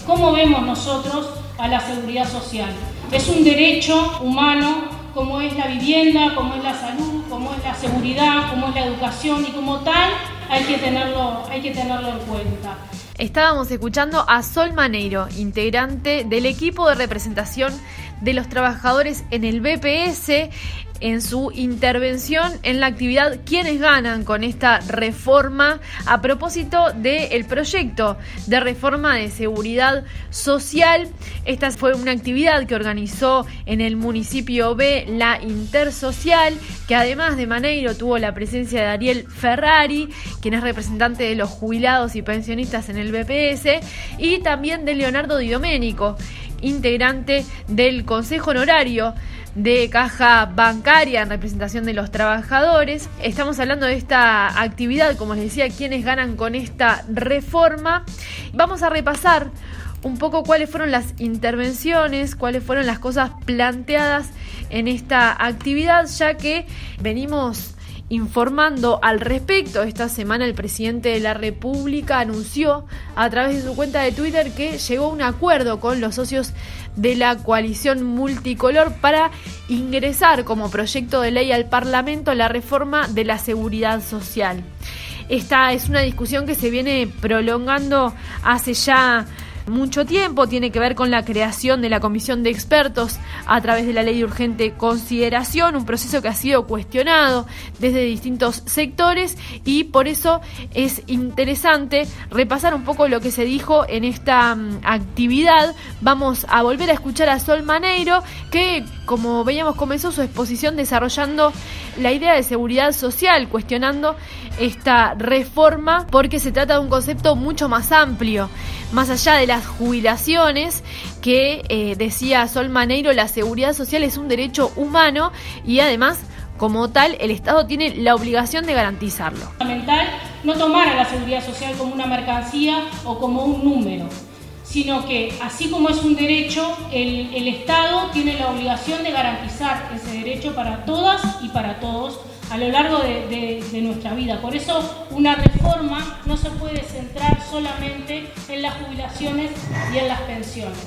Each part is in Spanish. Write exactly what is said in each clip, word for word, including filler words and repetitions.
¿Cómo vemos nosotros a la seguridad social? Es un derecho humano, como es la vivienda, como es la salud, como es la seguridad, como es la educación, y como tal hay que tenerlo, hay que tenerlo en cuenta. Estábamos escuchando a Sol Maneiro, integrante del equipo de representación de los trabajadores en el B P S, en su intervención en la actividad ¿Quiénes ganan con esta reforma? A propósito del proyecto de reforma de seguridad social. Esta fue una actividad que organizó en el municipio B la Intersocial, que además de Maneiro tuvo la presencia de Ariel Ferrari, quien es representante de los jubilados y pensionistas en el B P S, y también de Leonardo Di Domenico, integrante del Consejo Honorario de Caja Bancaria en representación de los trabajadores. Estamos hablando de esta actividad, como les decía, ¿quiénes ganan con esta reforma? Vamos a repasar un poco cuáles fueron las intervenciones, cuáles fueron las cosas planteadas en esta actividad, ya que venimos informando al respecto. Esta semana el presidente de la República anunció a través de su cuenta de Twitter que llegó a un acuerdo con los socios de la coalición multicolor para ingresar como proyecto de ley al Parlamento la reforma de la seguridad social. Esta es una discusión que se viene prolongando hace ya mucho tiempo. Tiene que ver con la creación de la comisión de expertos a través de la ley de urgente consideración, un proceso que ha sido cuestionado desde distintos sectores, y por eso es interesante repasar un poco lo que se dijo en esta um, actividad. Vamos a volver a escuchar a Sol Maneiro, que, como veíamos, comenzó su exposición desarrollando la idea de seguridad social, cuestionando esta reforma porque se trata de un concepto mucho más amplio, más allá de las jubilaciones, que eh, decía Sol Maneiro, la seguridad social es un derecho humano y además, como tal, el Estado tiene la obligación de garantizarlo. Es fundamental no tomar a la seguridad social como una mercancía o como un número, sino que, así como es un derecho, el, el Estado tiene la obligación de garantizar ese derecho para todas y para todos a lo largo de, de, de nuestra vida. Por eso una reforma no se puede centrar solamente en las jubilaciones y en las pensiones.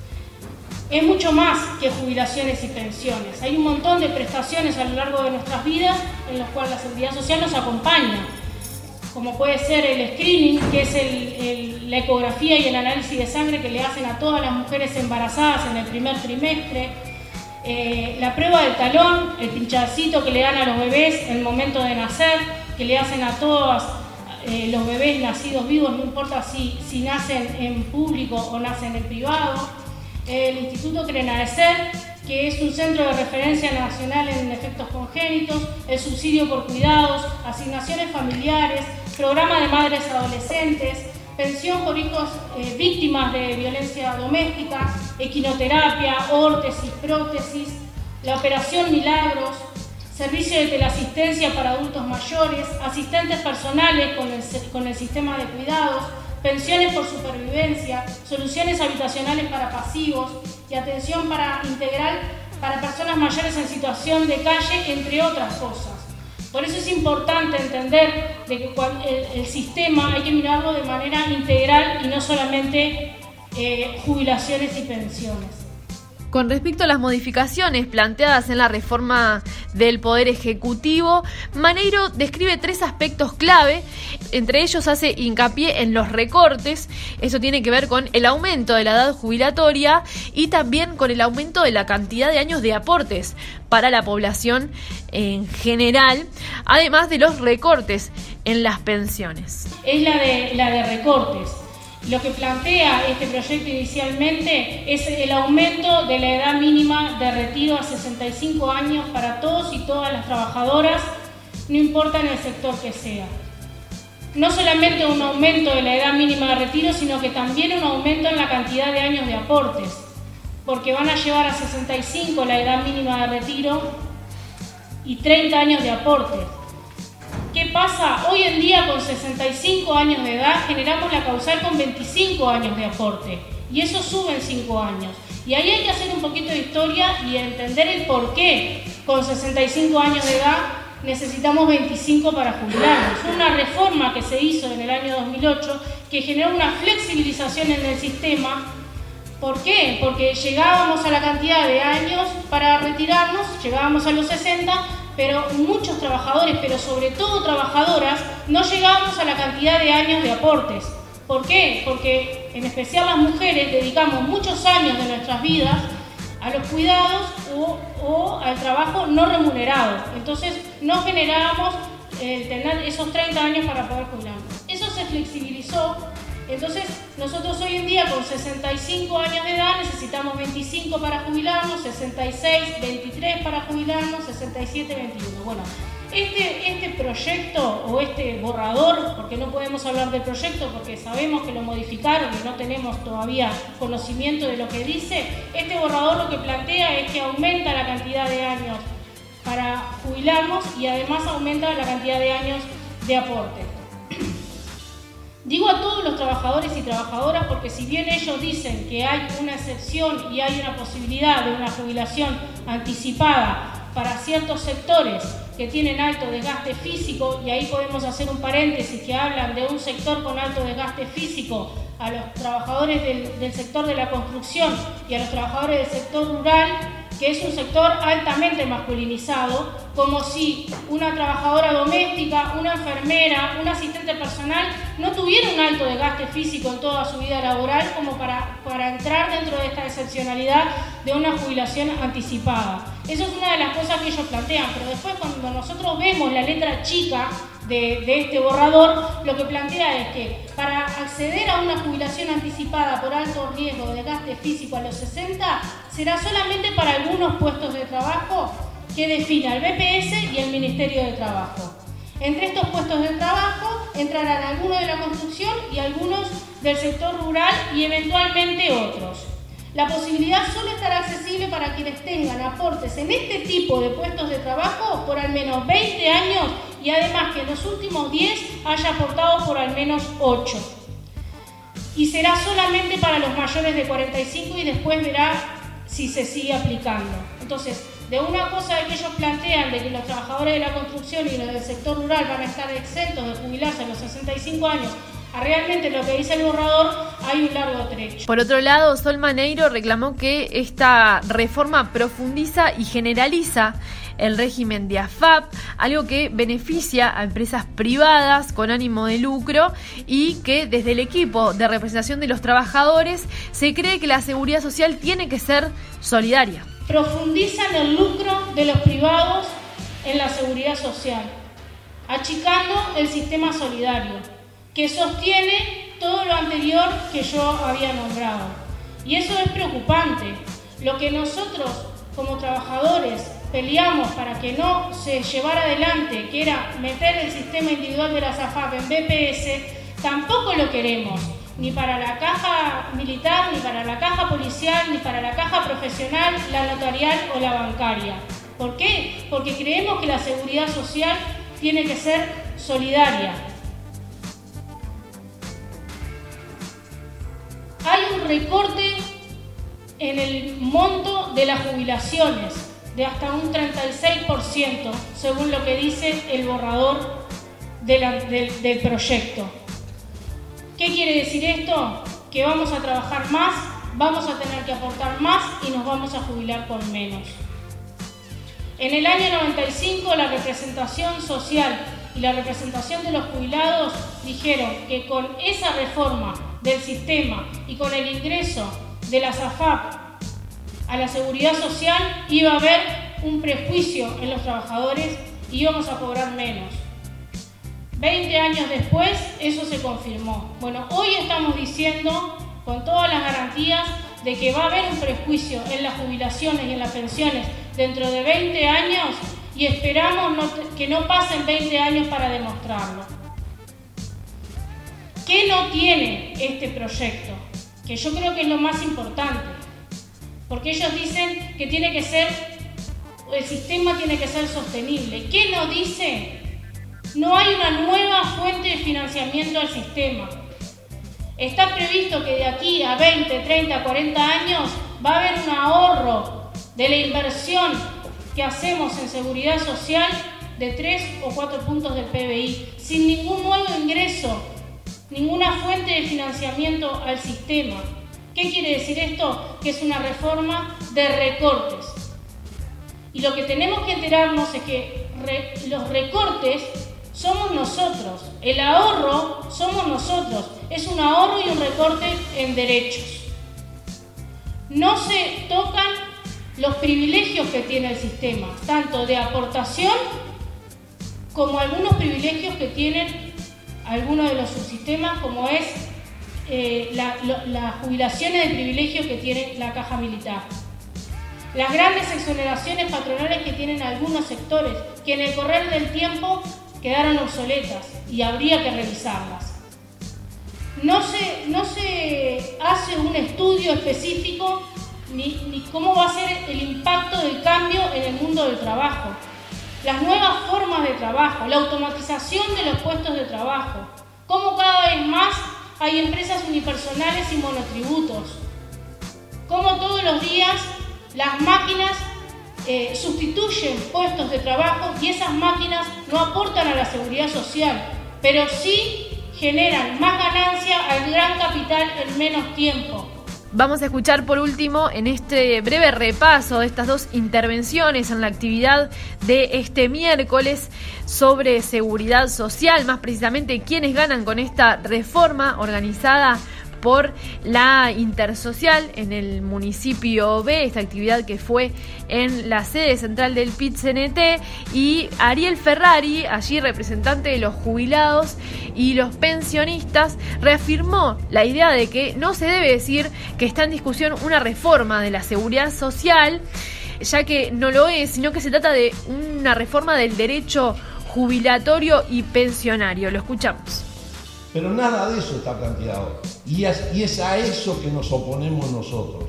Es mucho más que jubilaciones y pensiones. Hay un montón de prestaciones a lo largo de nuestras vidas en las cuales la seguridad social nos acompaña, como puede ser el screening, que es el, el, la ecografía y el análisis de sangre que le hacen a todas las mujeres embarazadas en el primer trimestre, eh, la prueba del talón, el pinchacito que le dan a los bebés en el momento de nacer, que le hacen a todos eh, los bebés nacidos vivos, no importa si, si nacen en público o nacen en privado, el Instituto Crenaecer, que es un centro de referencia nacional en efectos congénitos, el subsidio por cuidados, asignaciones familiares, programa de madres adolescentes, pensión por hijos eh, víctimas de violencia doméstica, equinoterapia, órtesis, prótesis, la operación Milagros, servicio de teleasistencia para adultos mayores, asistentes personales con el, con el sistema de cuidados, pensiones por supervivencia, soluciones habitacionales para pasivos y atención para integral para personas mayores en situación de calle, entre otras cosas. Por eso es importante entender de que el, el sistema hay que mirarlo de manera integral y no solamente eh, jubilaciones y pensiones. Con respecto a las modificaciones planteadas en la reforma del Poder Ejecutivo, Maneiro describe tres aspectos clave. Entre ellos hace hincapié en los recortes. Eso tiene que ver con el aumento de la edad jubilatoria y también con el aumento de la cantidad de años de aportes para la población en general, además de los recortes en las pensiones. Es la de, la de recortes. Lo que plantea este proyecto inicialmente es el aumento de la edad mínima de retiro a sesenta y cinco años para todos y todas las trabajadoras, no importa en el sector que sea. No solamente un aumento de la edad mínima de retiro, sino que también un aumento en la cantidad de años de aportes, porque van a llevar a sesenta y cinco la edad mínima de retiro y treinta años de aportes. ¿Qué pasa? Hoy en día, con sesenta y cinco años de edad, generamos la causal con veinticinco años de aporte. Y eso sube en cinco años. Y ahí hay que hacer un poquito de historia y entender el por qué con sesenta y cinco años de edad necesitamos veinticinco para jubilarnos. Fue una reforma que se hizo en el año dos mil ocho que generó una flexibilización en el sistema. ¿Por qué? Porque llegábamos a la cantidad de años para retirarnos, llegábamos a los sesenta, pero muchos trabajadores, pero sobre todo trabajadoras, no llegábamos a la cantidad de años de aportes. ¿Por qué? Porque en especial las mujeres dedicamos muchos años de nuestras vidas a los cuidados o, o al trabajo no remunerado. Entonces no generábamos el tener esos treinta años para poder jubilarnos. Eso se flexibilizó. Entonces nosotros hoy en día con sesenta y cinco años de edad necesitamos veinticinco para jubilarnos, sesenta y seis, veintitrés para jubilarnos, sesenta y siete, veintiuno. Bueno, este, este proyecto o este borrador, porque no podemos hablar del proyecto porque sabemos que lo modificaron y no tenemos todavía conocimiento de lo que dice, este borrador lo que plantea es que aumenta la cantidad de años para jubilarnos y además aumenta la cantidad de años de aporte. Digo a todos los trabajadores y trabajadoras porque si bien ellos dicen que hay una excepción y hay una posibilidad de una jubilación anticipada para ciertos sectores que tienen alto desgaste físico, y ahí podemos hacer un paréntesis que hablan de un sector con alto desgaste físico, a los trabajadores del, del sector de la construcción y a los trabajadores del sector rural, que es un sector altamente masculinizado, como si una trabajadora doméstica, una enfermera, un asistente personal no tuviera un alto desgaste físico en toda su vida laboral como para, para entrar dentro de esta excepcionalidad de una jubilación anticipada. Eso es una de las cosas que ellos plantean, pero después cuando nosotros vemos la letra chica de, de este borrador, lo que plantea es que para acceder a una jubilación anticipada por alto riesgo de desgaste físico a los sesenta, será solamente para algunos puestos de trabajo que defina el B P S y el Ministerio de Trabajo. Entre estos puestos de trabajo entrarán algunos de la construcción y algunos del sector rural y eventualmente otros. La posibilidad solo estará accesible para quienes tengan aportes en este tipo de puestos de trabajo por al menos veinte años y además que en los últimos diez haya aportado por al menos ocho. Y será solamente para los mayores de cuarenta y cinco y después verá si se sigue aplicando. Entonces, de una cosa que ellos plantean de que los trabajadores de la construcción y los del sector rural van a estar exentos de jubilarse a los sesenta y cinco años, a realmente lo que dice el borrador, hay un largo trecho. Por otro lado, Sol Maneiro reclamó que esta reforma profundiza y generaliza el régimen de A F A P, algo que beneficia a empresas privadas con ánimo de lucro y que desde el equipo de representación de los trabajadores se cree que la seguridad social tiene que ser solidaria. Profundizan el lucro de los privados en la seguridad social, achicando el sistema solidario, que sostiene todo lo anterior que yo había nombrado. Y eso es preocupante. Lo que nosotros, como trabajadores, peleamos para que no se llevara adelante, que era meter el sistema individual de las A F A P en B P S, tampoco lo queremos, ni para la caja militar, ni para la caja policial, ni para la caja profesional, la notarial o la bancaria. ¿Por qué? Porque creemos que la seguridad social tiene que ser solidaria. Hay un recorte en el monto de las jubilaciones de hasta un treinta y seis por ciento, según lo que dice el borrador de la, del, del proyecto. ¿Qué quiere decir esto? Que vamos a trabajar más, vamos a tener que aportar más y nos vamos a jubilar con menos. En el año noventa y cinco, la representación social y la representación de los jubilados dijeron que con esa reforma del sistema y con el ingreso de las A F A P a la seguridad social iba a haber un prejuicio en los trabajadores y íbamos a cobrar menos. veinte años después eso se confirmó. Bueno, hoy estamos diciendo con todas las garantías de que va a haber un prejuicio en las jubilaciones y en las pensiones dentro de veinte años y esperamos no, que no pasen veinte años para demostrarlo. ¿Qué no tiene este proyecto? Que yo creo que es lo más importante, porque ellos dicen que tiene que ser, el sistema tiene que ser sostenible. ¿Qué no dice? No hay una nueva fuente de financiamiento al sistema. Está previsto que de aquí a veinte, treinta, cuarenta años va a haber un ahorro de la inversión que hacemos en seguridad social de tres o cuatro puntos del P B I, sin ningún nuevo ingreso ninguna fuente de financiamiento al sistema. ¿Qué quiere decir esto? Que es una reforma de recortes. Y lo que tenemos que enterarnos es que re, los recortes somos nosotros, el ahorro somos nosotros, es un ahorro y un recorte en derechos. No se tocan los privilegios que tiene el sistema, tanto de aportación como algunos privilegios que tienen algunos de los subsistemas, como es eh, la, lo, las jubilaciones de privilegios que tiene la Caja Militar. Las grandes exoneraciones patronales que tienen algunos sectores, que en el correr del tiempo quedaron obsoletas y habría que revisarlas. No se, no se hace un estudio específico ni, ni cómo va a ser el impacto del cambio en el mundo del trabajo, las nuevas formas de trabajo, la automatización de los puestos de trabajo, cómo cada vez más hay empresas unipersonales y monotributos, cómo todos los días las máquinas eh, sustituyen puestos de trabajo y esas máquinas no aportan a la seguridad social, pero sí generan más ganancia al gran capital en menos tiempo. Vamos a escuchar por último en este breve repaso de estas dos intervenciones en la actividad de este miércoles sobre seguridad social, más precisamente quiénes ganan con esta reforma organizada por la Intersocial en el municipio B, esta actividad que fue en la sede central del P I T C N T, y Ariel Ferrari, allí representante de los jubilados y los pensionistas, reafirmó la idea de que no se debe decir que está en discusión una reforma de la seguridad social, ya que no lo es, sino que se trata de una reforma del derecho jubilatorio y pensionario. Lo escuchamos. Pero nada de eso está planteado. Y es, y es a eso que nos oponemos nosotros.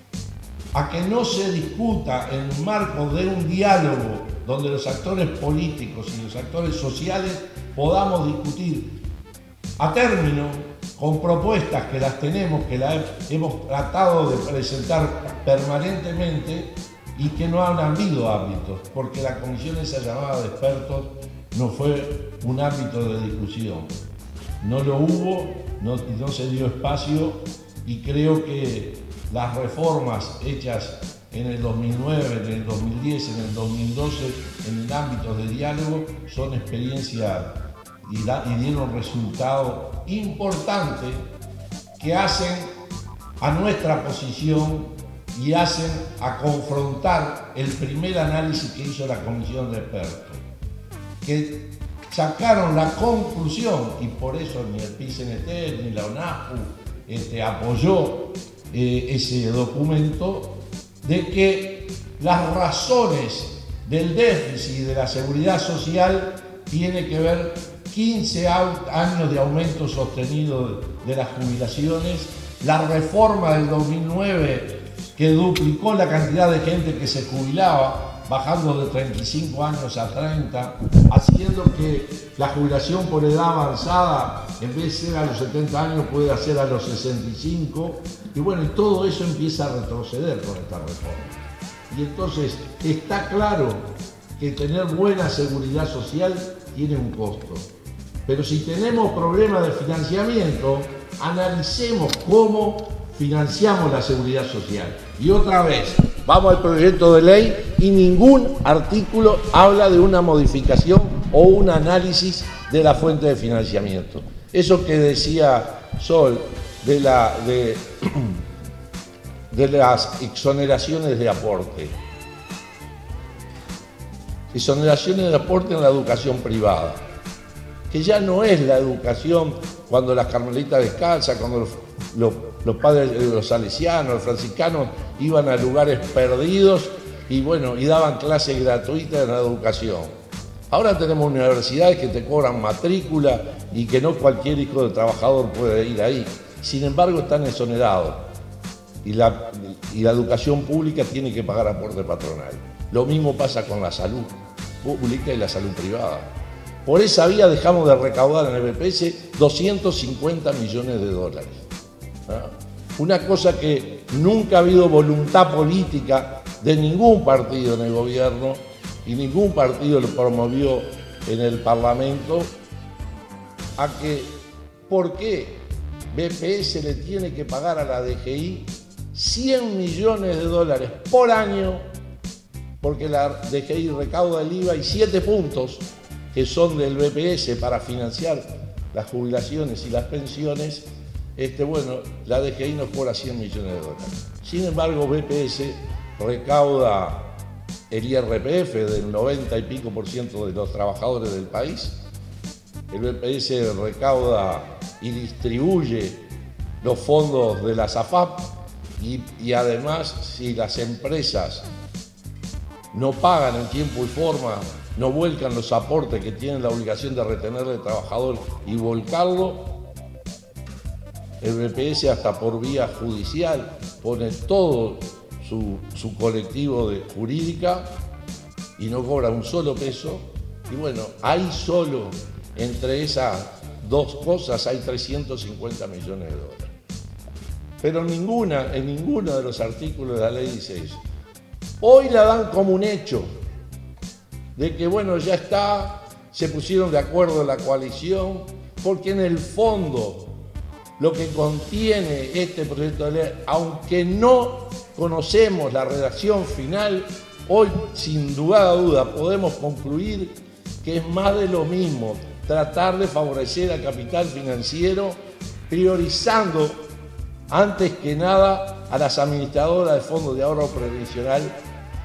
A que no se discuta en el marco de un diálogo donde los actores políticos y los actores sociales podamos discutir a término con propuestas que las tenemos, que las hemos tratado de presentar permanentemente y que no han habido ámbitos, porque la comisión esa llamada de expertos no fue un ámbito de discusión. No lo hubo, no, no se dio espacio y creo que las reformas hechas en el dos mil nueve, en el dos mil diez, en el dos mil doce, en el ámbito de diálogo, son experiencia y, da, y dieron resultados importantes que hacen a nuestra posición y hacen a confrontar el primer análisis que hizo la comisión de expertos, que sacaron la conclusión, y por eso ni el P I C N T ni la ONASPU este, apoyó eh, ese documento, de que las razones del déficit de la seguridad social tienen que ver quince años de aumento sostenido de las jubilaciones, la reforma del dos mil nueve que duplicó la cantidad de gente que se jubilaba, bajando de treinta y cinco años a treinta, haciendo que la jubilación por edad avanzada, en vez de ser a los setenta años, puede ser a los sesenta y cinco, y bueno, y todo eso empieza a retroceder con esta reforma. Y entonces está claro que tener buena seguridad social tiene un costo. Pero si tenemos problemas de financiamiento, analicemos cómo financiamos la seguridad social. Y otra vez, vamos al proyecto de ley y ningún artículo habla de una modificación o un análisis de la fuente de financiamiento. Eso que decía Sol de, la, de, de las exoneraciones de aporte. Exoneraciones de aporte en la educación privada, que ya no es la educación cuando las carmelitas descalzas, cuando los, los, los padres, los salesianos, los franciscanos iban a lugares perdidos y bueno, y daban clases gratuitas en la educación. Ahora tenemos universidades que te cobran matrícula y que no cualquier hijo de trabajador puede ir ahí. Sin embargo, están exonerados y la, y la educación pública tiene que pagar aporte patronal. Lo mismo pasa con la salud pública y la salud privada. Por esa vía dejamos de recaudar en el B P S doscientos cincuenta millones de dólares. ¿Ah? Una cosa que nunca ha habido voluntad política de ningún partido en el gobierno y ningún partido lo promovió en el Parlamento, a que por qué B P S le tiene que pagar a la D G I cien millones de dólares por año, porque la D G I recauda el I V A y siete puntos que son del B P S para financiar las jubilaciones y las pensiones. Este, bueno, la D G I nos cobra cien millones de dólares. Sin embargo, B P S recauda el I R P F del noventa y pico por ciento de los trabajadores del país. El B P S recauda y distribuye los fondos de la SAFAP y, y además, si las empresas no pagan en tiempo y forma, no vuelcan los aportes que tienen la obligación de retener al trabajador y volcarlo, el B P S hasta por vía judicial pone todo su, su colectivo de jurídica y no cobra un solo peso. Y bueno, ahí solo entre esas dos cosas hay trescientos cincuenta millones de dólares. Pero ninguna, en ninguno de los artículos de la ley dice eso. Hoy la dan como un hecho de que bueno, ya está, se pusieron de acuerdo en la coalición, porque en el fondo lo que contiene este proyecto de ley, aunque no conocemos la redacción final, hoy sin duda duda podemos concluir que es más de lo mismo, tratar de favorecer al capital financiero, priorizando antes que nada a las administradoras de fondos de ahorro previsional